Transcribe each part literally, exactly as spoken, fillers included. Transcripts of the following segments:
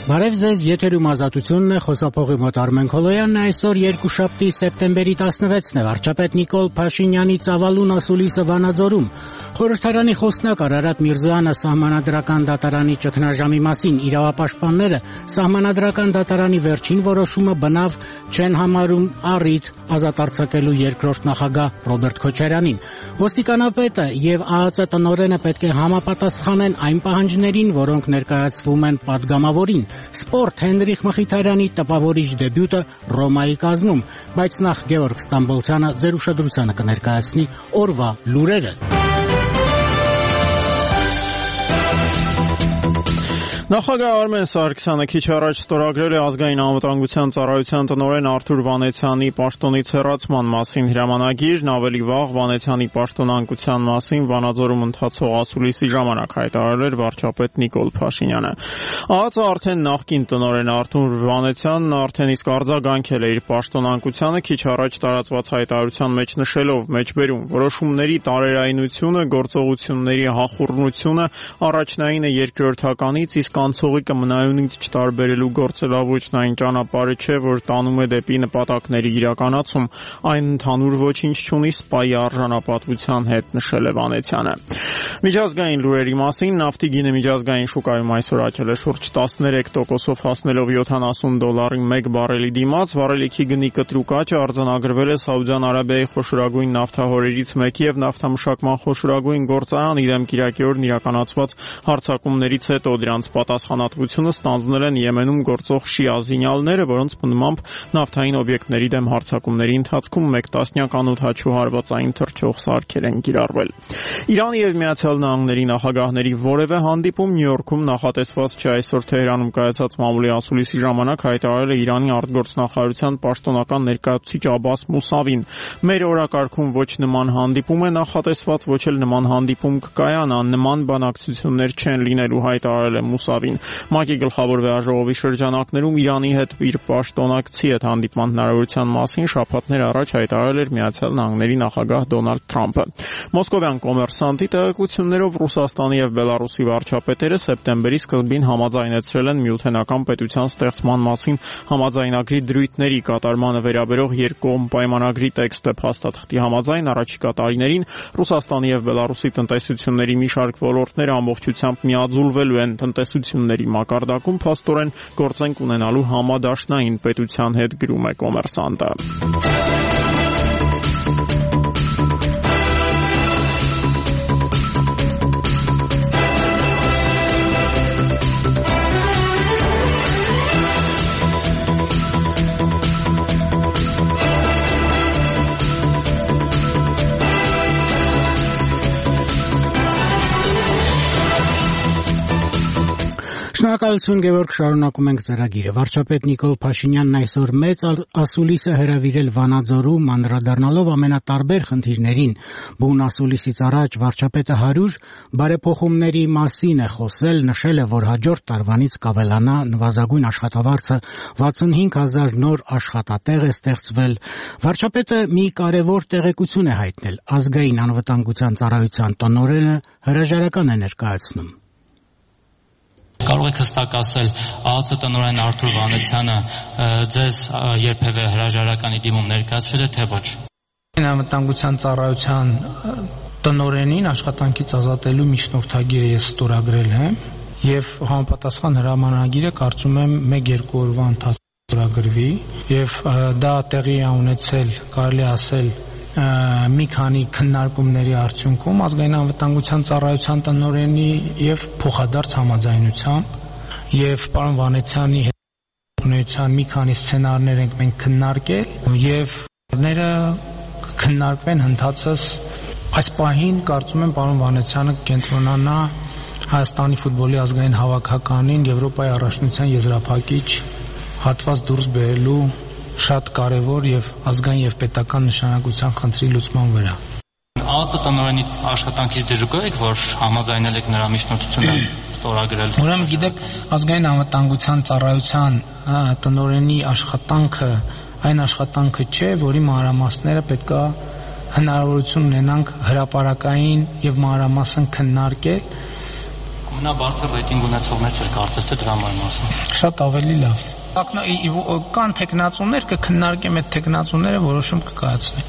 Բարև ձեզ, եթերում Ազատությունն է, խոսափողի մոտ Արմեն Քոլոյանն է, այսօր երկուշաբթի սեպտեմբերի տասնվեցն է, վարչապետ Նիկոլ Փաշինյանի ծավալուն ասուլիսը Վանաձորում, խորհրդարանի խոսնակ Արարատ Միրզոյանը սահմանադրական դատարանի ճգնաժամի մասին, իրավապաշտպանները սահմանադրական դատարանի վերջին որոշումը բնավ չեն համարում առիթ ազատ արձակելու երկրորդ նախագահ Ռոբերտ Քոչարյանին։ Ոստիկանապետը եւ ԱԱԾ տնօրենը պետք է համապատասխանեն այն պահանջներին, որոնք ներկայացվում են падգամավորին։ Սպորտ Հենրիխ Մխիթարյանի տպավորիչ դեբյուտը Ռոմայի կազմում, բայց նախ Գևորգ Ստամբոլցյանը ձեր ուշադրությանը կներկայացնի օրվա լուրերը։ Նախագահ Արմեն Սարգսյանը քիչ առաջ ստորագրել է ազգային անվտանգության ծառայության տնօրեն Արթուր Վանեցյանի պաշտոնից հեռացման մասին հրամանագիրն, ավելի վաղ Վանեցյանի պաշտոնանկության մասին Վանաձորում ընթացող ասուլիսի ժամանակ հայտարարել էր վարչապետ Նիկոլ Փաշինյանը։ ԱԱԾ արդեն նախկին տնօրեն Արթուր Վանեցյանն արդեն իսկ արձագանքել է իր պաշտոնանկությանը, քիչ առաջ տարածված հայտարարության մեջ նշելով մեջբերում որոշումների տարերայնությունը, գործողությունների հախուռնությունը առաջնայինը երկրորդականից, իսկ անցողիկը մնայունից չտարբերելու գործելավոճն այն ճանապարհը չէ, որ տանում է դեպի նպատակների իրականացում, այն ընդհանուր ոչինչ չունի սպայի արժանապատվության հետ, նշել է Վանեցյանը։ Միջազգային լուրերի մասին, նավթի գինը միջազգային շուկայում այսօր աճել է շուրջ տասներեք տոկոսով հասնելով յոթանասուն դոլարի մեկ բարելի դիմաց, վառելիքի գնի կտրուկ աճը արձանագրվել է Սաուդյան Արաբիայի խոշորագույն նավթահորերից մեկի եւ նավթամշակման խոշորագույն գործարանի դեմ կիրակի օրն իրականացված հարձակումներից հետո դրանց պատասխանատվությունը ստանձնել են Եմենում գործող շիա զինյալները, որոնց բնումամբ նավթային օբյեկտների դեմ հարձակումների ընթացքում մեկ տասնյակ անօդաչու հարվածային թռչող սարքեր են կիրառվել։ Իրանի եւ Միացյալ Նահանգների նախագահների որևէ հանդիպում Նյու Յորքում նախատեսված չէ, այսօր Թեհրանում կայացած մամուլի ասուլիսի ժամանակ հայտարարել է Իրանի արտգործնախարարության պաշտոնական ներկայացուցիչ Աբբաս Մուսավին։ Մեր օրակարգում ոչ նման հանդիպում է նախատեսված, ոչ էլ նման հանդիպում կկայանա, նման բանակցություններ չեն լինելու, հայտարարել է Մուսավին։ ՄԱԿ-ի գլխավոր վեաժողովի շրջանակներում Իրանի հետ իր պաշտոնակցի հետ հանդիպման հնարավորության մասին շաբաթներ առաջ հայտարարել էր Միացյալ Նահանգների նախագահ Դոնալդ Թրամփը։ Մոսկովյան կոմերսանտի տեղեկություններով Ռուսաստանի եւ Բելարուսի վարչապետերը սեպտեմբերի սկզբին համաձայնեցրել են միութենական պետության ստեղծման մասին համաձայնագրի դրույթների կատարմանը վերաբերող երկկողմ պայմանագրի տեքստը փաստաթղթի համաձայն առաջիկա տարիներին Ռուսաստանի եւ Բելարուսի տնտեսությունների մի շարք ոլորտներ ամբողջությամբ միաձուլվելու են տնտեսությունների մակարդակում փաստորեն գործենք ունենալու համադաշնային պետության հետ, գրում է կոմերսանտը։ Շնորհակալություն Գևորգ, շարունակում ենք ծրագիրը։ Վարչապետ Նիկոլ Փաշինյանն այսօր մեծ ասուլիս է հրավիրել Վանաձորում, անդրադառնալով ամենատարբեր խնդիրներին։ Բուն ասուլիսից առաջ վարչապետը հարյուր բարեփոխումների մասին է խոսել, նշել է, որ հաջորդ տարվանից կավելանա նվազագույն աշխատավարձը, վաթսունհինգ հազար նոր աշխատատեղ է ստեղծվել։ Վարչապետը մի կարևոր տեղեկություն է հայտնել. ազգային անվտանգության ծառայության տնօրենը հրաժարական է ներկայացնում։ Կարող եք հստակ ասել, ԱԱԾ տնօրեն Արթուր Վանեցյանը ձեզ երբևէ հրաժարականի դիմում ներկայացրել է, թե ոչ։ Անվտանգության ծառայության տնօրենին աշխատանքից ազատելու միջնորդագիրը ես ստորագրել եմ եւ համապատասխան հրամանագիրը կարծում եմ մեկ-երկու օրվա ընթացքում ստորագրվի եւ դա տեղի է ունեցել, կարելի ասել, մի քանի քննարկումների արդյունքում ազգային անվտանգության ծառայության տնօրենի եւ փոխադարձ համաձայնությամբ եւ պարոն Վանեցյանի հետ մի քանի սցենարներ ենք մենք քննարկել եւ ները քննարկվեն հնդածս այս պահին կարծում եմ պարոն Վանեցյանը կենտրոնանա Հայաստանի ֆուտբոլի ազգային հավաքականին Եվրոպայի առաջնության եզրափակիչ հատված դուրս բերելու շատ կարևոր եւ ազգային եւ պետական նշանակության խնդրի լուծման վրա։ ԱԱԾ տնօրենի աշխատանքից դժգոհ եք, որ համաձայնել եք նրա միջնորդությունը ստորագրել։ Ուրեմն գիտեք, ազգային անվտանգության ծառայության տնօրենի աշխատանքը այն աշխատանքը չէ, որի մանրամասները պետքա հնարավորություն ունենանք հրապարակային եւ մանրամասն քննարկել Ամենաբարձր ռեյտինգ ունեցողներից էլ կարծես թե դրամայի մասին։ Շատ ավելի լավ։ Կան տեխնացուներ, կքննարկեմ այդ տեխնացուները որոշում կկայացնեն։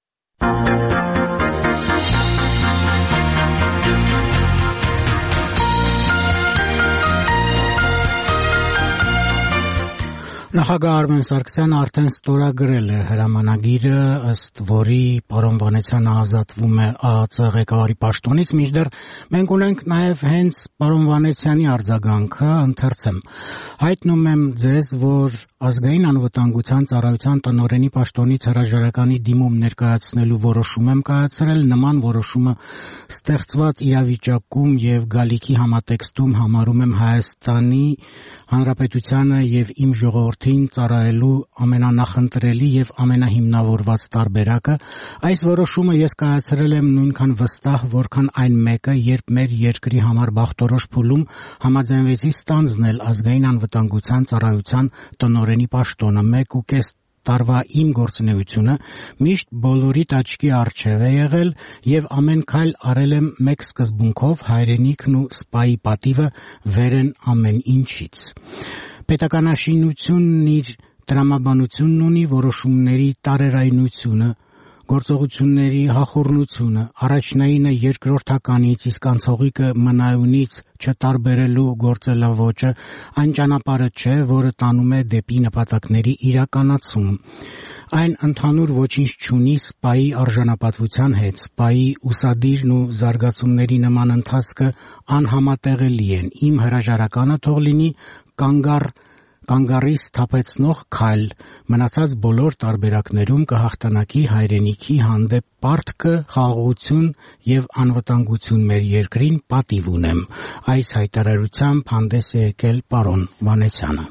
Նախագահ Արմեն Սարգսյանը արդեն ստորագրել է հրամանագիրը, ըստ որի պարոն Վանեցյանը ազատվում է ԱԱԾ ղեկավարի պաշտոնից, մինչդեռ մենք ունենք նաև հենց պարոն Վանեցյանի արձագանքը, ընթերցեմ. հայտնում եմ ձեզ, որ ազգային անվտանգության ծառայության տնօրենի պաշտոնից հրաժարականի դիմում ներկայացնելու որոշում եմ կայացրել, նման որոշումը ստեղծված իրավիճակում եւ գալիքի համատեքստում համարում եմ Հայաստանի Հանրապետությանը եւ իմ ժողովրդին ծառայելու ամենանախընտրելի եւ ամենահիմնավորված տարբերակը, այս որոշումը ես կայացրել եմ նույնքան վստահ, որքան այն մեկը, երբ մեր երկրի համար բախտորոշ փուլում համաձայնվեցի ստանձնել ազգային անվտանգության ծառայության տնօրենի պաշտոնը մեկ ու կես տարվա իմ գործունեությունը միշտ բոլորիդ աչքի առջև է եղել եւ ամեն քայլ արել եմ մեկ սկզբունքով հայրենիքն ու սպայի պատիվը վեր են ամեն ինչից։ Պետականաշինությունն իր տրամաբանությունն ունի, որոշումների տարերայնությունը, գործողությունների հախուռնությունը, առաջնայինը երկրորդականից, իսկ անցողիկը մնայունից չտարբերելու գործելավոճը այն ճանապարհը չէ, որը տանում է դեպի նպատակների իրականացում։ Այն ընդհանուր ոչինչ չունի սպայի արժանապատվության հետ, սպայի ուսադիրն ու զարգացումների նման ընթացքը անհամատեղելի են։ Իմ հրաժարականը թող լինի կանգառ Կանգառի սթափեցնող քայլ, մնացած բոլոր տարբերակներում կհաղթանակի հայրենիքի հանդեպ պարտքը, խաղաղություն եւ անվտանգություն մեր երկրին պատիվ ունեմ։ Այս հայտարարությամբ հանդես է եկել պարոն Վանեցյանը։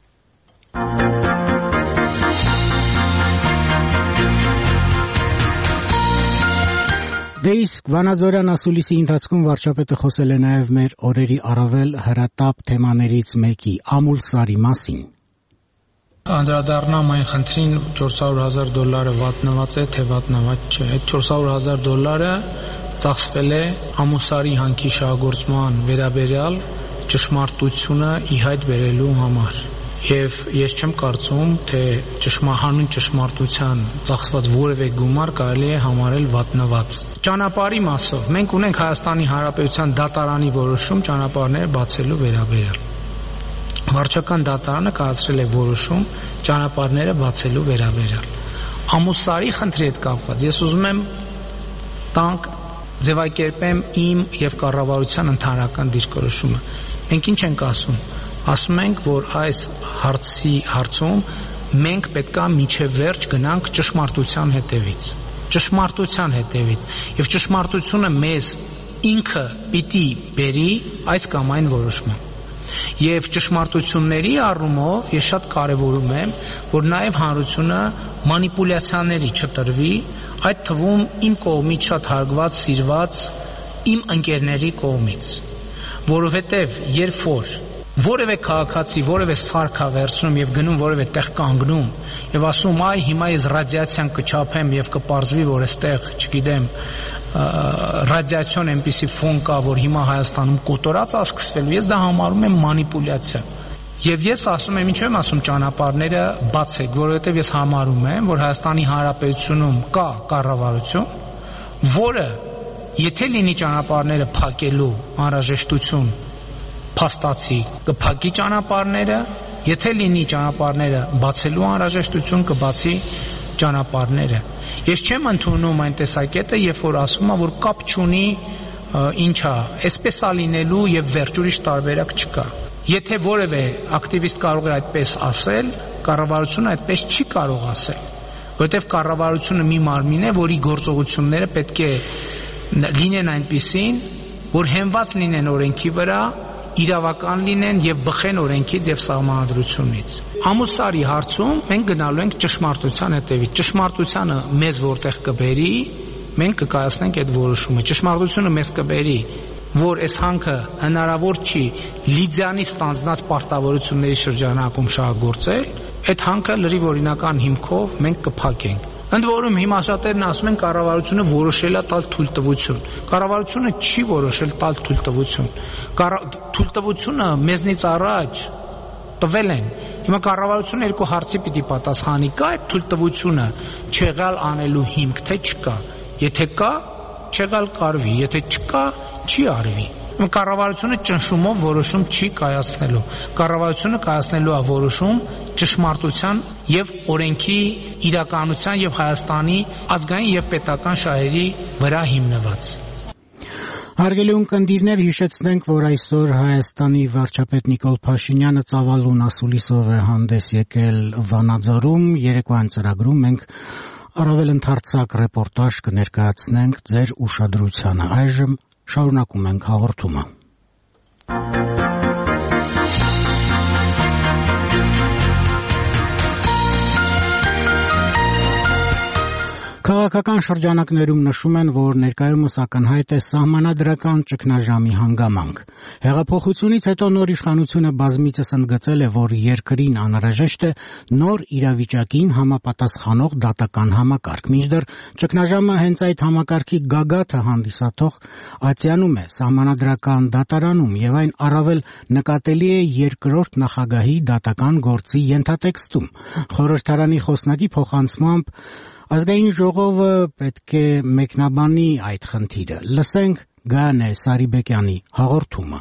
Դե իսկ Վանաձորյան ասուլիսի ընթացքում վարչապետը խոսել է նաև մեր օրերի առավել հրատապ թեմաներից մեկի՝ Ամուլսարի մասին։ Անդրադառնամ այն խնդրին, չորս հարյուր հազար դոլարը վատնված է, թե վատնված չէ։ Այդ չորս հարյուր հազար դոլարը ծախսվել է Ամուլսարի հանքի շահագործման վերաբերյալ ճշմարտությունը ի հայտ բերելու համար։ Եվ ես չեմ կարծում, թե ճշմահանուն ճշմարտության ծախսված որևէ գումար կարելի է համարել վատնված։ Ճանապարհի մասով մենք ունենք Հայաստանի Հանրապետության դատարանի որոշում ճանապարհները բացելու վերաբերյալ։ Վարչական դատարանը կայացրել է որոշում ճանապարհները բացելու վերաբերյալ։ Ամուլսարի խնդրի հետ կապված ես ուզում եմ տանք ձևակերպեմ իմ եւ կառավարության ընդհանրական դիրքորոշումը։ Մենք ինչ ենք ասում։ Ասում ենք, որ այս հարցի հարցում մենք պետքա միջև վերջ գնանք ճշմարտության հետևից։ Ճշմարտության հետևից։ Եվ ճշմարտությունը մեզ ինքը պիտի բերի այս կամ այն որոշումը։ Եվ ճշմարտությունների առումով ես շատ կարևորում եմ, որ նաև հանրությունը մանիպուլյացիաների չտրվի, այդ թվում իմ կողմից շատ հարգված, սիրված իմ ընկերների կողմից։ Որովհետև երբ որ որևէ քաղաքացի որևէ սարք է վերցնում եւ գնում որևէ տեղ կանգնում եւ ասում այ հիմա ես ռադիացիան կչափեմ եւ կպարզվի որ այստեղ, չգիտեմ, ռադիացիոն այնպիսի ֆոն կա, որ հիմա Հայաստանում կոտորած է սկսվելու, ես դա համարում եմ մանիպուլյացիա։ Եվ ես ասում եմ, ինչու եմ ասում ճանապարհները բացեք, որովհետեւ ես համարում եմ, որ Հայաստանի Հանրապետությունում կա կառավարություն, որը եթե լինի ճանապարհները փակելու անհրաժեշտություն փաստացի կփակի ճանապարհները, եթե լինի ճանապարհները բացելու անհրաժեշտություն կբացի ճանապարհները։ Ես չեմ ընդունում այն տեսակետը, երբ որ ասում է, որ կապ չունի ինչա, այսպես է լինելու եւ վերջ ուրիշ տարբերակ չկա։ Եթե որևէ ակտիվիստ կարող է այդպես ասել, կառավարությունը այդպես չի կարող ասել, որովհետեւ կառավարությունը մի մարմին է, որի գործողությունները պետք է լինեն այնպիսին, որ հենված լինեն օրենքի վրա, իրավական լինեն եւ բխեն օրենքից եւ սահմանադրությունից։ Ամուլսարի հարցում մենք գնալու ենք ճշմարտության հետևից։ Ճշմարտությանը մեզ որտեղ կբերի, մենք կկայացնենք այդ որոշումը։ Ճշմարտությունը մեզ կբերի, որ այս հանքը հնարավոր չի Լիդիանի ստանձնած պարտավորությունների շրջանակում շահագործել, այդ հանքը լրիվ օրինական հիմքով մենք կփակենք։ Ընդ որում հիմա շատերն ասում են կառավարությունը որոշել է տալ թույլտվություն։ Կառավարությունը չի որոշել տալ թույլտվություն։ Թույլտվությունը մեզնից առաջ տվել են։ Հիմա կառավարությունը երկու հարցի պիտի պատասխանի՝ կա այդ թույլտվությունը չեղյալ անելու հիմք, թե չկա։ Եթե կա, չեղյալ կարվի, եթե չկա, չի արվի։ Կառավարությունը ճնշումով որոշում չի կայացնելու։ Կառավարությունը կայացնելու է որոշում ճշմարտության եւ օրենքի իրականության եւ Հայաստանի ազգային եւ պետական շահերի վրա հիմնված։ Հարգելի ունկնդիրներ, հիշեցնենք, որ այսօր Հայաստանի վարչապետ Նիկոլ Փաշինյանը ծավալուն ասուլիսով է հանդես եկել Վանաձորում։ Երեկոյան ծրագրում մենք առավել ընդարձակ ռեպորտաժ կներկայացնենք ձեր ուշադրությանը։ Այժմ շարունակում ենք հաղորդումը։ Քաղաքական շրջանակներում նշում են, որ ներկայումս ակնհայտ է սահմանադրական ճգնաժամի հանգամանք։ Հեղափոխությունից հետո նոր իշխանությունը բազմիցս ընդգծել է, որ երկրին անհրաժեշտ է նոր իրավիճակին համապատասխանող դատական համակարգ։ Մինչդեռ ճգնաժամը հենց այդ համակարգի գագաթը հանդիսատող Ացյանում է, սահմանադրական դատարանում, եւ այն առավել նկատելի է երկրորդ նախագահի դատական գործի ենթատեքստում։ Խորհրդարանի խոսնակի փոխանցմամբ Ազգային ժողովը պետք է մեկնաբանի այդ խնդիրը։ Լսենք Գայանե Սարիբեկյանի հաղորդումը։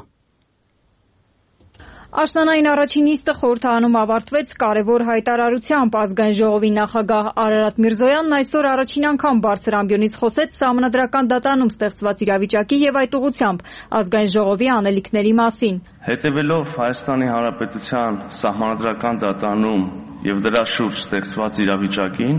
Աշնանային առաջին նիստը խորհրդարանում ավարտվեց կարևոր հայտարարությամբ։ Ազգային ժողովի նախագահ Արարատ Միրզոյանն այսօր առաջին անգամ բարձր ամբիոնից խոսեց սահմանադրական դատարանում ստեղծված իրավիճակի եւ այդ ուղղությամբ ազգային ժողովի անելիքների մասին։ Հետևելով Հայաստանի Հանրապետության սահմանադրական դատարանում եւ դրա շուրջ ստեղծված իրավիճակին,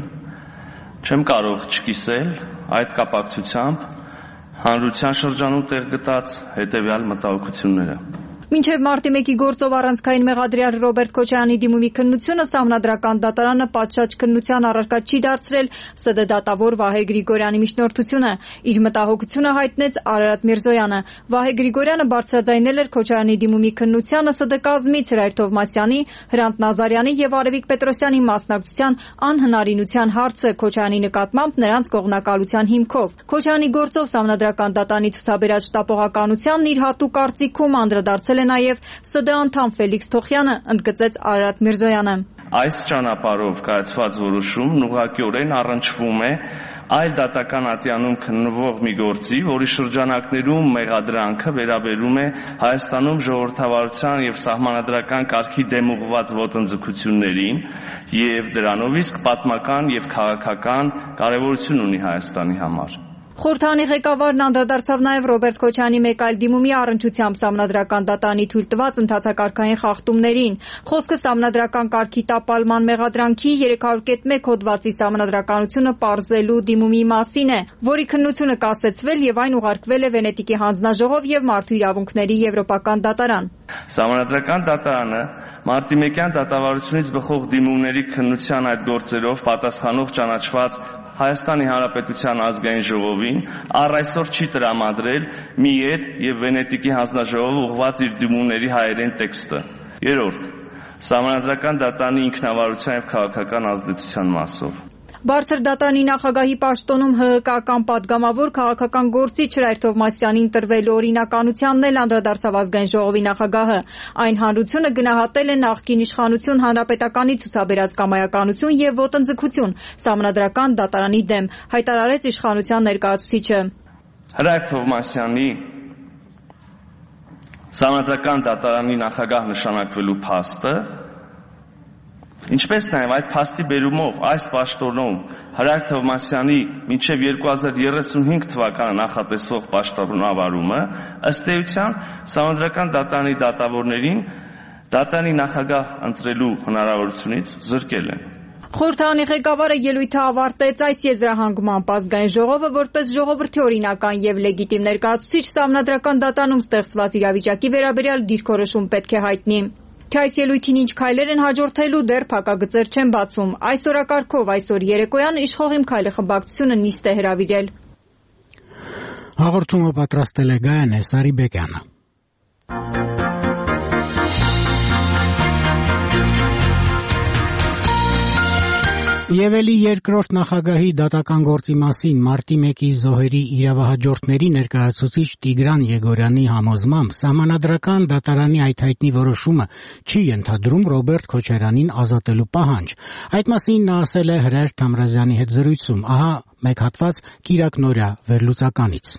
չեմ կարող չկիսել այդ կապակցությամբ հանրության շրջանում տեղ գտած հետևյալ մտահոգությունները։ Մինչև մարտի մեկի գործով առանցքային մեղադրյալ Ռոբերտ Քոչարյանի դիմումի քննությունը սահմանադրական դատարանը պատշաճ քննության առարկա չի դարձրել ՍԴ դատավոր Վահե Գրիգորյանի միջնորդությունը։ Իր մտահոգությունը հայտնեց Արարատ Միրզոյանը։ Վահե Գրիգորյանը բարձրաձայնել էր Քոչարյանի դիմումի քննությանը ՍԴ կազմից Հրայր Թովմասյանի, Հրանտ Նազարյանի եւ Արևիկ Պետրոսյանի մասնակցության անհնարինության հարցը Քոչարյանի նկատմամբ նրանց կողմնակալության հիմքով։ Քոչարյանի գործով սահմանադրական դատարանի ցուցաբերած շտապողականությանն իր հատուկ կարծիքում անդրադարձել է նաև ՍԴ անդամ Ֆելիքս Թոխյանը, ընդգծեց Արարատ Միրզոյանը։ Այս ճանապարհով կայացված որոշումն ուղղակիորեն առնչվում է այլ դատական ատյանում քննվող մի գործի, որի շրջանակներում մեղադրանքը վերաբերում է Հայաստանում ժողովրդավարության եւ սահմանադրական կարգի դեմ ուղղված ոտնձգություններին եւ դրանով իսկ պատմական եւ քաղաքական կարեւորություն ունի Հայաստանի համար։ Խորհրդարանի ղեկավարն անդրադարձավ նաև Ռոբերտ Քոչարյանի մեկ այլ դիմումի առնչությամբ սահմանադրական դատարանի թույլ տված ընդհանցակարգային խախտումներին։ Խոսքը սահմանադրական կարգի տապալման մեղադրանքի երեք հարյուր մեկ հոդվածի սահմանադրականությունը պարզելու դիմումի մասին է, որի քննությունը կասեցվել եւ այն ուղարկվել է Վենետիկի հանձնաժողով եւ Մարդու իրավունքների եվրոպական դատարան։ Սահմանադրական դատարանը մարտիմեկյան դատավարությունից բխող դիմումների քննության այդ գործերով պատասխանող ճանաչված Հայաստանի Հանրապետության ազգային ժողովին առ այսօր չի տրամադրել մի ետ եւ Վենետիկի հանձնաժողովը ուղղված իր դիմումների հայերեն տեքստը։ Երրորդ, սահմանադրական դատարանի ինքնավարության եւ քաղաքական ազդեցության մասով։ Բարձր դատարանի նախագահի պաշտոնում ՀՀԿ-ական պատգամավոր քաղաքական գործիչ Հրայր Թովմասյանին տրվելու օրինականությանն էլ անդրադարձավ ազգային ժողովի նախագահը։ Այն հանրությունը գնահատել է նախկին իշխանություն հանրապետականի ցուցաբերած կամայականություն եւ ոտնձգություն սահմանադրական դատարանի դեմ, հայտարարեց իշխանության ներկայացուցիչը։ Հրայր Թովմասյանի սահմանադրական դատարանի նախագահ նշանակվելու փաստը, ինչպես նաև այդ փաստի բերումով այս պաշտոնում Հրայր Թովմասյանի մինչև երկու հազար երեսունհինգ թվականը նախատեսվող պաշտոնավարումը ըստ էության սահմանադրական դատարանի դատավորներին դատարանի նախագահ ընտրելու հնարավորությունից զրկել են։ Խորհրդարանի ղեկավարը ելույթը ավարտեց այս եզրահանգմամբ ազգային ժողովը որպես ժողովրդի օրինական եւ լեգիտիմ ներկայացուցիչ սահմանադրական դատարանում ստեղծված իրավիճակի վերաբերյալ դիրքորոշում պետք է հայտնի։ Թե այս ելույթին ինչ քայլեր են հաջորդելու դեռ փակագծեր չեն բացում։ Այս օրակարգով այսօր երեկոյան իշխող Իմ քայլը խմբակցությունը նիստ է հրավիրել։ Հաղորդումը պատրաստել է Գայանե Սարիբեկյանը։ Եվ էլի երկրորդ նախագահի դատական գործի մասին մարտի մեկի զոհերի իրավահաջորդների ներկայացուցիչ Տիգրան Եգորյանի համոզմամբ սահմանադրական դատարանի այդ հայտնի որոշումը չի ենթադրում Ռոբերտ Քոչարյանին ազատելու պահանջ։ Այդ մասին նա ասել է Հրայր Թամրազյանի հետ զրույցում։ Ահա մեկ հատված Կիրակ Նորյա վերլուծականից։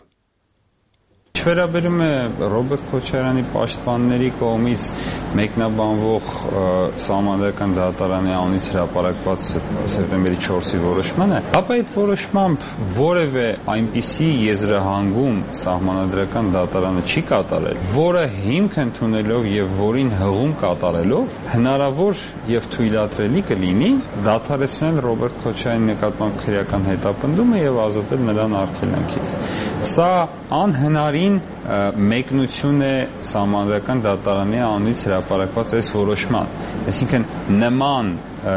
Վերաբերում է Ռոբերտ Քոչարյանի պաշտպանների կողմից մեկնաբանվող սահմանադրական դատարանի անունից հրապարակված սեպտեմբերի չորսի որոշմանը, ապա այդ որոշմամբ որևէ այնպիսի եզրահանգում սահմանադրական դատարանը չի կատարել, որը հիմք ընդունելով եւ որին հղում կատարելով հնարավոր եւ թույլատրելի կլինի դադարեցնել Ռոբերտ Քոչարյանի նկատմամբ քրեական հետապնդումը եւ ազատել նրան արգելանքից։ Սա անհնարին մեկնություն է սահմանադրական դատարանի անունից հրապարակված այս որոշման։ Այսինքն նման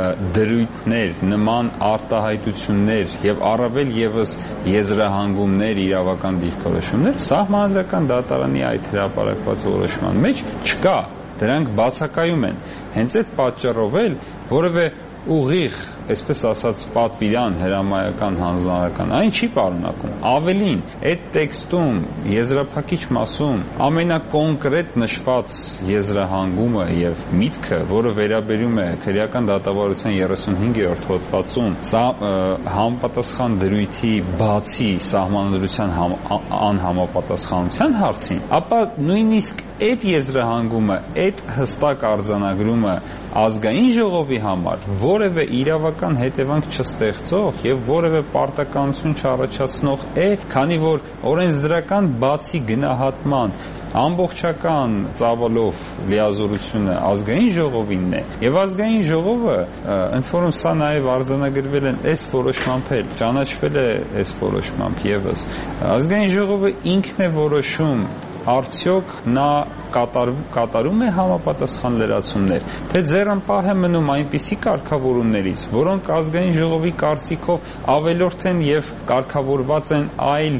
դրույթներ, նման արտահայտություններ եւ առավել եւս եզրահանգումներ, իրավական դիրքորոշումներ սահմանադրական դատարանի այդ հրապարակված որոշման մեջ չկա։ Դրանք բացակայում են։ Հենց այդ պատճառով էլ որևէ ուղիղ, այսպես ասած, պատվիրան հրամայական հանձնարարական այն չի պարունակում։ Ավելին, այդ տեքստում, եզրափակիչ մասում ամենակոնկրետ նշված եզրահանգումը եւ միտքը, որը վերաբերում է քրեական դատավարության երեսունհինգերորդ հոդվածում, սա համապատասխան դրույթի բացի սահմանադրության համ, անհամապատասխանության հարցին, ապա նույնիսկ այդ եզրահանգումը, այդ հստակ արձանագրումը ազգային ժողովի համար որևէ իրավական հետևանք չստեղծող եւ որևէ պարտականություն չառաջացնող է, քանի որ օրենսդրական բացի գնահատման ամբողջական ծավալով լիազորությունը ազգային ժողովինն է եւ ազգային ժողովը ընդ որում սա նաեւ արձանագրվել են այս որոշմամբ էլ ճանաչվել է այս որոշմամբ եւս ազգային ժողովը ինքն է որոշում արդյոք նա կատարում, կատարում է համապատասխան լրացումներ, թե ձեռնպահ է մնում այնպիսի կարգավորումներից, որոնք ազգային ժողովի կարծիքով ավելորդ են եւ կարգավորված են այլ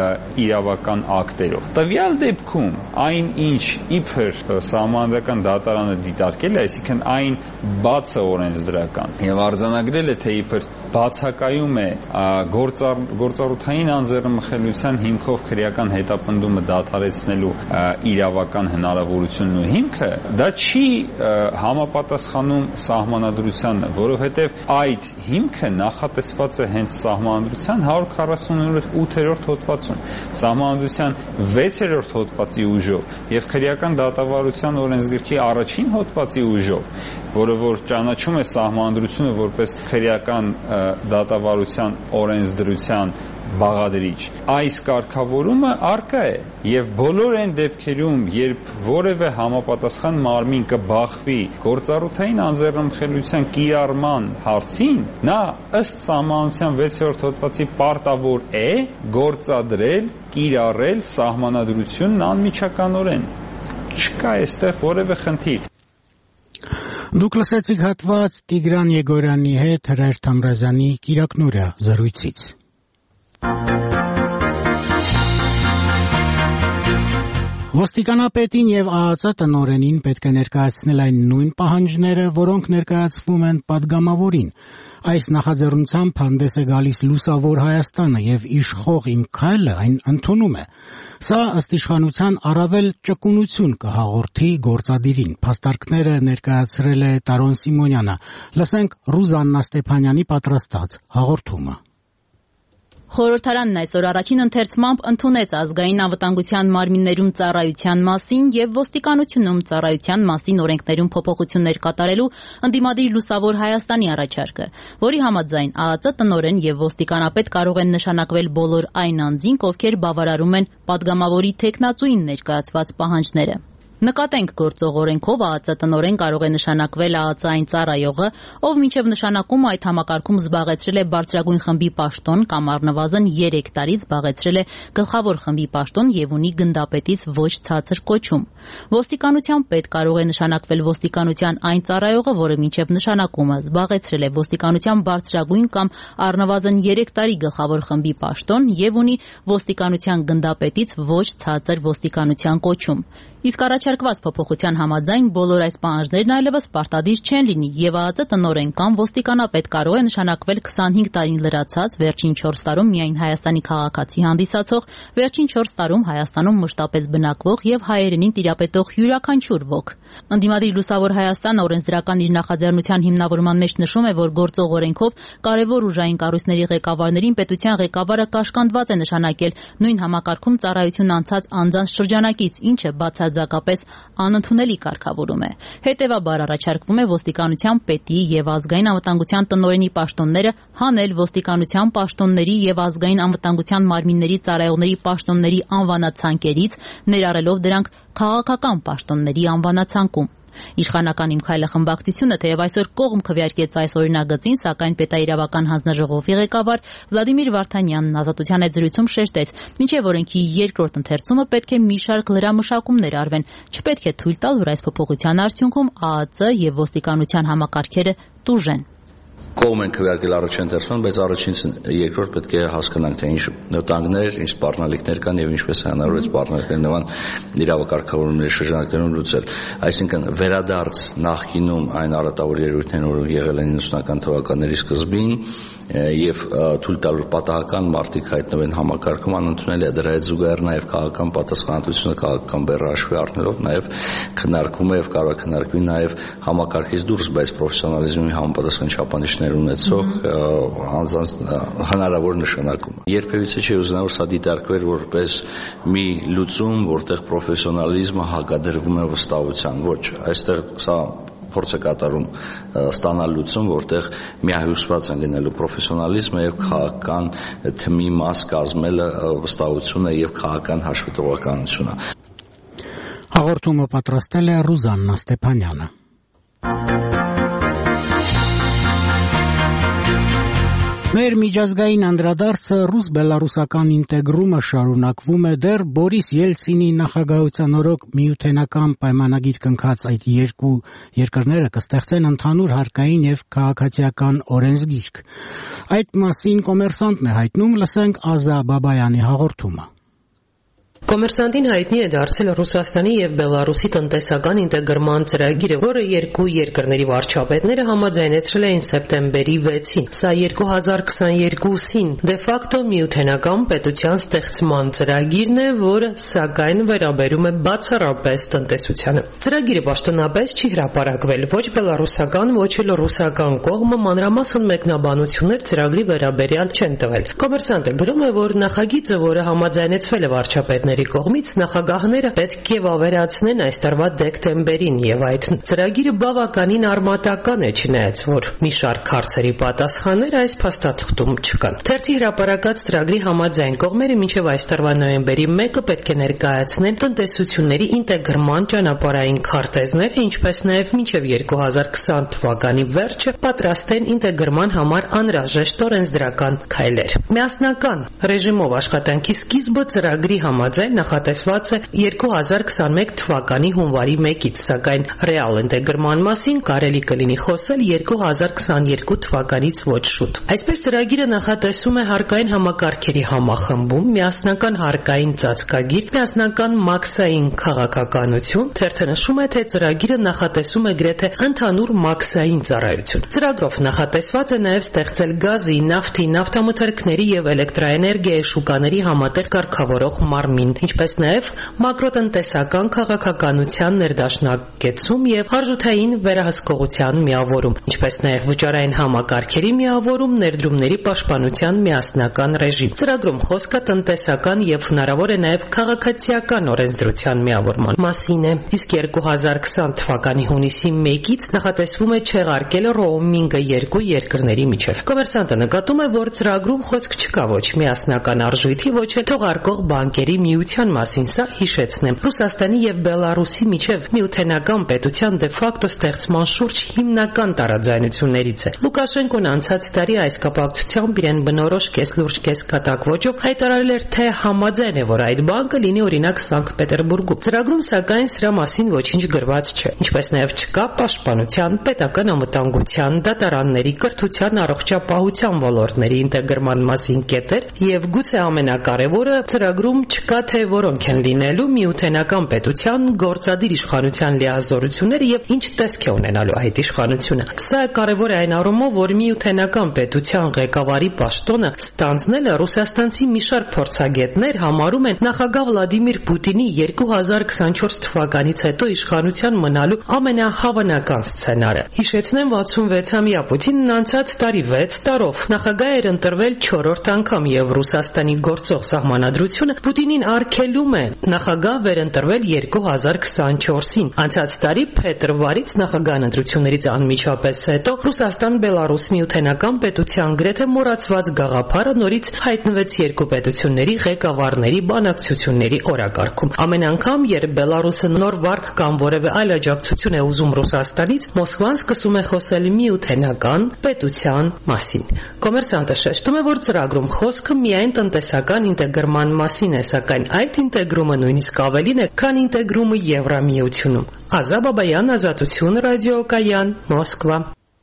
իրավական ակտերով։ Տվյալ դեպքում այն ինչ իբր սահմանադրական դատարանը դիտարկել է, այսինքն այն բացը օրենսդրական եւ արձանագրել է, թե իբր բացակայում է գործառ, գործառութային անձեռնմխելիության հիմքով քրեական հետապնդումը դադարեցնելու իրավական հնարավորությունն ու հիմքը, դա չի համապատասխանում սահմանադրությանը, որովհետև այդ հիմքը նախատեսված է հենց սահմանադրության հարյուր քառասունութերորդ հոդվածում, սահմանադրության վեցերորդ հոդվածի ուժով եւ քրեական դատավարության օրենսգրքի առաջին հոդվածի ուժով, որը որ ճանաչում է սահմանադրությունը որպես քրեական դատավարության օրենսդրության բաղադրիչ։ Այս կարգավորումը առկա է եւ բոլոր այն դեպքերում, երբ որևէ համապատասխան մարմին կբախվի գործառութային անձեռնմխելիության կիրառման հարցին, նա ըստ սահմանադրության վեցերորդ հոդվածի պարտավոր է գործադրել, կիրառել սահմանադրությունն անմիջականորեն։ Չկա այստեղ որևէ խնդիր։ Դուք լսեցիք հատված Տիգրան Եգորյանի հետ Հրայր Թամրազյանի Կիրակ Նորյա զրույցից։ Ոստիկանապետին եւ ԱԱԾ տնօրենին պետք է ներկայացնել այն նույն պահանջները, որոնք ներկայացվում են падգամավորին։ Այս նախաձեռնությամբ հանդես է գալիս Լուսավոր Հայաստանը եւ իշխող Իմ քայլը այն ընդունում է։ Սա ըստ իշխանության առավել ճկունություն կհաղորդի գործադիրին։ Փաստարկները ներկայացրել է Տարոն Սիմոնյանը։ Լսենք Ռուզաննա Ստեփանյանի պատրաստած հաղորդումը։ Խորհրդարանն այսօր առաջին ընթերցմամբ ընդունեց ազգային անվտանգության մարմիններում ծառայության մասին եւ ոստիկանությունում ծառայության մասին օրենքներում փոփոխություններ կատարելու ընդդիմադիր Լուսավոր Հայաստանի առաջարկը, որի համաձայն ԱԱԾ տնօրեն եւ ոստիկանապետ կարող են նշանակվել բոլոր այն անձինք, ովքեր բավարարում են падգամավորի թեկնածուին ներկայացված պահանջները։ Նկատենք գործող օրենքով ԱԱԾ տնօրեն կարող է նշանակվել ԱԱԾ այն ծառայողը, ով մինչև նշանակումը այդ համակարգում զբաղեցրել է բարձրագույն խմբի պաշտոն կամ առնվազն երեք տարի զբաղեցրել է գլխավոր խմբի պաշտոն եւ ունի գնդապետից ոչ ցածր կոչում։ Ոստիկանության պետ կարող է նշանակվել ոստիկանության այն ծառայողը, որը մինչև նշանակումը զբաղեցրել է ոստիկանության բարձրագույն կամ առնվազն երեք տարի գլխավոր խմբի պաշտոն եւ ունի ոստիկանության գնդապետից ոչ ցածր ոստիկանության կոչում։ Իսկ առաջ առաջարկված փոփոխության համաձայն բոլոր այս պահանջներն այլևս պարտադիր չեն լինի եւ ԱԱԾ տնօրեն կամ ոստիկանապետ կարող է նշանակվել քսանհինգ տարին լրացած, վերջին չորս տարում միայն Հայաստանի քաղաքացի հանդիսացող, վերջին չորս տարում Հայաստանում մշտապես բնակվող եւ հայերենին տիրապետող յուրաքանչյուր ոք։ Ընդդիմադիր Լուսավոր Հայաստանը օրենսդրական իր նախաձեռնության հիմնավորման մեջ նշում է, որ գործող օրենքով կարևոր ուժային կառույցների ղեկավարներին պետության ղեկավարը կաշկանդված է նշանակել նույն համակարգում ծառայություն անցած անձանց շրջանակից, ինչը բացարձակապես անընդունելի կարգավորում է։ Հետևաբար առաջարկվում է ոստիկանության պետի եւ ազգային անվտանգության տնօրենի պաշտոնները հանել ոստիկանության պաշտոնների եւ ազգային անվտանգության մարմինների ծառայողների պաշտոնների անվանացանկերից, ներառելով դրանք քաղաքական պաշտոնների անվանացանկում։ Իշխանական Իմ քայլը խմբակցությունը թեև այսօր կողմ քվեարկեց այս օրինագծին, սակայն պետաիրավական հանձնաժողովի ղեկավար Վլադիմիր Վարդանյանն Ազատության հետ զրույցում շեշտեց, մինչև օրենքի երկրորդ ընթերցումը պետք է մի շարք լրամշակումներ արվեն, չպետք է թույլ տալ, որ այս փոփոխության արդյունքում ԱԱԾ եւ ոստիկանության համակարգերը տուժեն։ Կողմ են քվեարկել առաջին ընթերցումը, բայց առաջինից երկրորդ պետք է հասկանանք, թե ինչ վտանգներ, ինչ սպառնալիքներ կան եւ ինչպես է հնարավոր այդ սպառնալիքները նման իրավակարգավորումների շրջանակներում լուծել։ Այսինքն վերադարձ նախկինում այն առատավոր երևույթներն, որ եղել են իննսունական թվականների սկզբին եւ թույլ տալ, որ պատահական մարդիկ հայտնվեն համակարգում, անընդունելի է։ Դրա հետ զուգահեռ նաեւ քաղաքական պատասխանատվությունը, քաղաքական բեռը հաշվի առնելով նաեւ քննարկվում է եւ կարող է քննարկվի նաեւ համակարգից դուրս, բայց պրոֆեսիոնալիզմի համապատասխան չափանիշներ ունեցող անձանց հնարավոր նշանակում։ Երբևիցե չի ուզենա, որ սա դիտարկվեր որպես մի լուծում, որտեղ պրոֆեսիոնալիզմը հակադրվում է վստահության։ Ոչ, այստեղ սա փորձ է կատարում ստանալ լուծում, որտեղ միահյուսված են լինելու պրոֆեսիոնալիզմը եւ քաղաքական թմի մաս կազմելը վստահությունը եւ քաղաքական հաշվետվողականությունը։ Հաղորդումը պատրաստել է Ռուզաննա Ստեփանյանը։ Մեր միջազգային անդրադարձը ռուս-բելարուսական ինտեգրումը շարունակվում է դեռ Բորիս Ելցինի նախագահության օրոք միութենական պայմանագիր կնքած այդ երկու երկրները կստեղծեն ընդհանուր հարկային եւ քաղաքացիական օրենսգիրք։ Այդ մասին Կոմերսանտն է հայտնում, լսենք Ազա Բաբայանի հաղորդումը։ Կոմերսանտին հայտնի է դարձել Ռուսաստանի եւ Բելարուսի տնտեսական ինտեգրման ծրագիրը, որը երկու երկրների վարչապետները համաձայնեցրել էին սեպտեմբերի վեցին։ Սա երկու հազար քսաներկուսին դե ֆակտո միութենական պետության ստեղծման ծրագիրն է, որը սակայն վերաբերում է բացառապես տնտեսությանը։ Ծրագիրը պաշտոնապես չի հրապարակվել, ոչ բելարուսական, ոչ էլ ռուսական կողմը մանրամասն մեկնաբանություններ ծրագրի վերաբերյալ չեն տվել։ Կոմերսանտը գրում է, որ նախագիծը, որը համաձայնեցվել է վարչապետների կողմից, նախագահները պետք է վավերացնեն այս տարվա դեկտեմբերին եւ այդ ծրագիրը բավականին արմատական է, չնայած որ մի շարք հարցերի պատասխաններ այս փաստաթղթում չկան։ Թերթի հրապարակած ծրագրի համաձայն կողմերը մինչեւ այս տարվա նոյեմբերի մեկը պետք է ներկայացնեն տնտեսությունների ինտեգրման ճանապարհային քարտեզները, ինչպես նաեւ մինչեւ երկու հազար քսան թվականի վերջը պատրաստեն ինտեգրման համար անհրաժեշտ օրենսդրական քայլեր։ Միասնական ռեժիմով աշխատանքի սկիզբը ծրագրի համաձայն նախատեսված է երկու հազար քսանմեկ թվականի հունվարի մեկից, սակայն ռեալ ինտեգրման մասին կարելի կլինի խոսել երկու հազար քսաներկու թվականից ոչ շուտ։ Այսպես ծրագիրը նախատեսում է հարկային համակարգերի համախմբում, միասնական հարկային ծածկագիր, միասնական մաքսային քաղաքականություն։ Թերթը նշում է, թե ծրագիրը նախատեսում է գրեթե ընդհանուր մաքսային ծառայություն։ Ծրագրով նախատեսված է նաև ստեղծել գազի, նավթի, նավթամթերքների եւ էլեկտրաէներգիայի շուկաների համատեղ կարգավորող մարմին, ինչպես նաև մակրոտնտեսական քաղաքականության ներդաշնակեցում եւ արժութային վերահսկողության միավորում, ինչպես նաև վճարային համակարգերի միավորում, ներդրումների պաշտպանության միասնական ռեժիմ։ Ծրագրում խոսք է տնտեսական եւ հնարավոր է նաև քաղաքացիական օրենսդրության միավորման մասին է։ Իսկ երկու հազար քսան թվականի հունիսի մեկից նախատեսվում է չեղարկել ռոումինգը երկու երկրների միջև։ Կոմերսանտը նկատում է, որ ծրագրում խոսք չկա ոչ միասնական արժույթի, ոչ էլ թողարկող բանկերի միության մասին, սա հիշեցնեմ։ Ռուսաստանի եւ Բելարուսի միջև միութենական պետության դե ֆակտո ստեղծման շուրջ հիմնական տարաձայնություններից է։ Լուկաշենկոն անցած տարի այս կապակցությամբ իրեն բնորոշ կեսլուրջ կեսկատակ ոճով հայտարարել էր, թե համաձայն է, որ այդ բանկը լինի օրինակ Սանկտ Պետերբուրգում։ Ծրագրում սակայն սրա մասին ոչինչ գրված չէ, ինչպես նաեւ չկա պաշտպանության, պետական անվտանգության, դատարանների, կրթության, առողջապահության ոլորտների ինտեգրման մասին կետեր եւ գուցե ամենակարևորը ծրագրում չկա թե թե որոնք են լինելու միութենական պետության գործադիր իշխանության լիազորությունները եւ ինչ տեսք է ունենալու այդ իշխանությունը։ Սա կարևոր է այն առումով, որ միութենական պետության ղեկավարի պաշտոնը ստանձնելը ռուսաստանցի մի շարք փորձագետներ համարում են նախագահ Վլադիմիր Պուտինի երկու հազար քսանչորս թվականից հետո իշխանության մնալու ամենահավանական սցենարը։ Հիշեցնեմ, վաթսունվեցամյա Պուտինն անցած տարի վեց տարով նախագահ էր ընտրվել չորրորդ անգամ եւ Ռուսաստանի գործող սահմանադրությունը Պուտինին արգելում է նախագահ վերընտրվել երկու հազար քսանչորսին։ Անցած տարի փետրվարից նախագահ ընտրություններից անմիջապես հետո Ռուսաստան-Բելարուս միութենական պետության գրեթե մոռացված գաղափարը նորից հայտնվեց երկու պետությունների ղեկավարների բանակցությունների օրակարգում։ Ամեն անգամ, երբ Բելարուսը նոր վարկ կամ որևէ այլ աջակցություն է ուզում Ռուսաստանից, Մոսկվան սկսում է խոսել միութենական պետության մասին։ Կոմերսանտը շեշտում է, որ ծրագրում խոսքը միայն տնտեսական ինտեգրման մասին է, սակայն այդ ինտեգրումը նույնիսկ ավելին է, քան ինտեգրումը Եվրամիությունում։ Ազա Բաբայան, Ազատություն, ռադիոկայան, Մոսկվա։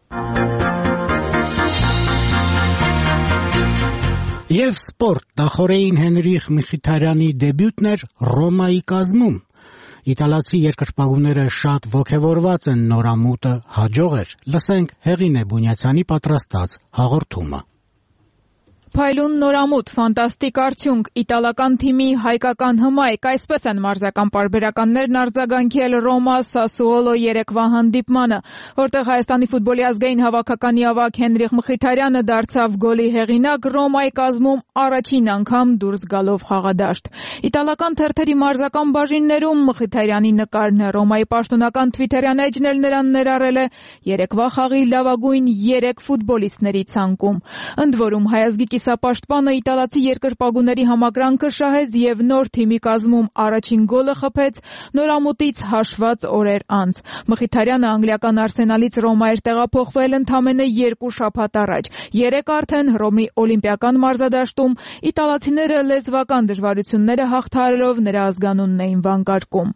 Եվ սպորտ նախորդին Հենրիխ Մխիթարյանի դեբյուտն էր Ռոմայի կազմում։ Իտալացի երկրպագուները շատ ոգևորված են, նորամուտը հաջող էր։ Լսենք Հեղինե Բունյացյանի պատրաստած հաղորդումը։ Փայլուն նորամուտ, ֆանտաստիկ արդյունք, իտալական թիմի հայկական հմայք, այսպես են մարզական պարբերականներն արձագանքել Ռոմա Սասուոլո երեկվա հանդիպմանը, որտեղ Հայաստանի ֆուտբոլի ազգային հավաքականի ավագ Հենրիխ Մխիթարյանը դարձավ գոլի հեղինակ, Ռոմայի կազմում առաջին անգամ դուրս գալով խաղադաշտ։ Իտալական թերթերի մարզական բաժիններում Մխիթարյանի նկարն է, Ռոմայի պաշտոնական Twitter-յան էջն էլ նրան ներառել է երեկվա խաղի լավագույն երեք ֆուտբոլիստների ցանկում։ Ընդ որում հայազգի կիսապաշտպանը իտալացի երկրպագուների համակրանքը շահեց եւ նոր թիմի կազմում առաջին գոլը խփեց նորամուտից հաշված օրեր անց։ Մխիթարյանը անգլիական Արսենալից Ռոմա էր տեղափոխվել ընդամենը երկու շաբաթ առաջ։ Երեք արդեն Ռոմի օլիմպիական մարզադաշտում իտալացիները լեզվական դժվարությունները հաղթահարելով նրա ազգանունն էին վանկարկում։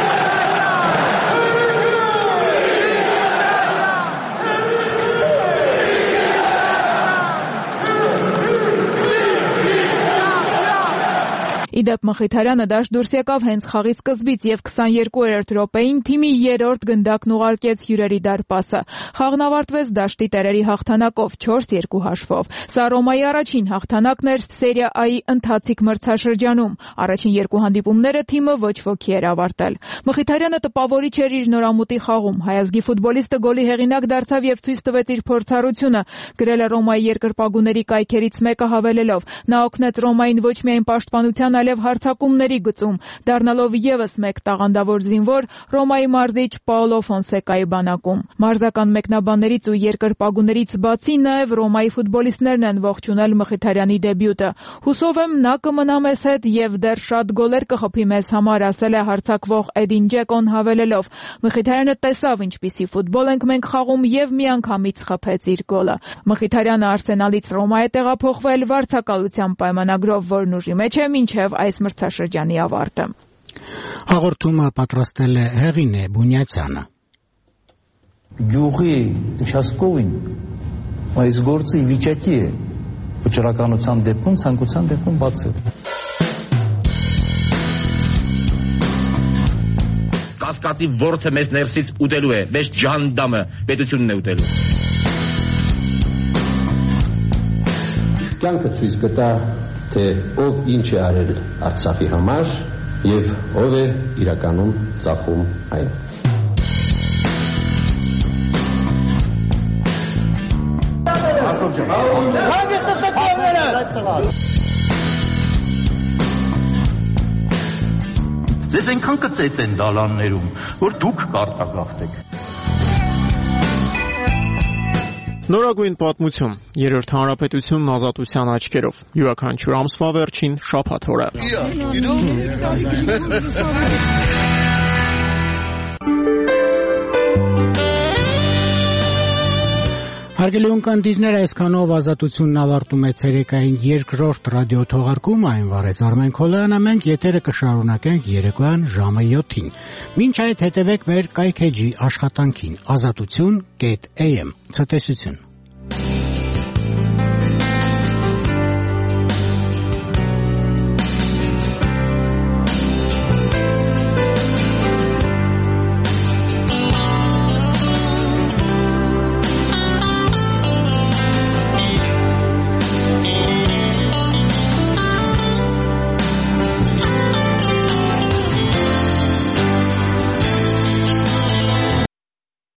Իդեպ Մխիթարյանը դաշտ դուրս եկավ հենց խաղի սկզբից եւ քսաներկուերորդ րոպեին թիմի երրորդ գնդակն ուղարկեց հյուրերի դարպասը։ Խաղն ավարտվեց դաշտի տերերի հաղթանակով չորս երկու հաշվով։ Սա Ռոմայի առաջին հաղթանակն էր Սերիա Ա-ի ընթացիկ մրցաշրջանում։ Առաջին երկու հանդիպումները թիմը ոչ ոքի էր ավարտել։ Մխիթարյանը տպավորիչ էր իր նորամուտի խաղում։ Հայազգի ֆուտբոլիստը գոլի հեղինակ դարձավ եւ ցույց տվեց իր փորձառությունը։ Գրել է Ռոմայի երկրպագուների կայքերից մեկը հավելելով. նա օգնեց Ռոմային ոչ միայն պաշտպանության այլև հարձակումների գծում, դառնալով եւս մեկ տաղանդավոր զինվոր Ռոմայի մարզիչ Պաոլո Ֆոնսեկայի բանակում։ Մարզական մեկնաբաններից ու երկրպագուներից բացի նաեւ Ռոմայի ֆուտբոլիստներն են ողջունել Մխիթարյանի դեբյուտը։ Հուսով եմ նա կմնա մեզ հետ եւ դեռ շատ գոլեր կխփի մեզ համար, ասել է հարձակվող Էդին Ջեկոն հավելելով. Մխիթարյանը տեսավ ինչպիսի ֆուտբոլ ենք մենք խաղում եւ միանգամից խփեց իր գոլը։ Մխիթարյանը Արսենալից Ռոմա է տեղափոխվել վարձակալության պայմանագրով, որն ուժի մեջ է մինչեւ այս մրցաշրջանի ավարտը։ Հաղորդումը պատրաստել է Հեղինե Բունյացյանը։ Գյուղի участковին այս գործը ի վիճակի է վճռականության դեպքում, ցանկության դեպքում բացել։ Կասկածի որդը մեզ ներսից ուտելու է, մեզ ջանդամը պետությունն է ուտելու։ Կյանքը ցույց կտա, թե ով ինչ է արել Արցախի համար եւ ով է իրականում ծախում այն։ Ձեզ այնքան կծեց են դալաններում, որ դուք կարտագաղթեք։ Նորագույն պատմություն, երրորդ հանրապետությունն ազատության աչքերով, յուրաքանչյուր ամսվա վերջին շաբաթ օրը։ Հարգելի ունկնդիրներ, այսքանով ազատությունն ավարտում է ցերեկային երկրորդ ռադիոթողարկումը, այն վարեց Արմեն Քոլյանը, մենք եթերը կշարունակենք երեկոյան ժամը յոթին։ Մինչ այդ հետևեք մեր կայքեջի աշխատանքին ազատություն կետ էյ էմ ցտեսություն։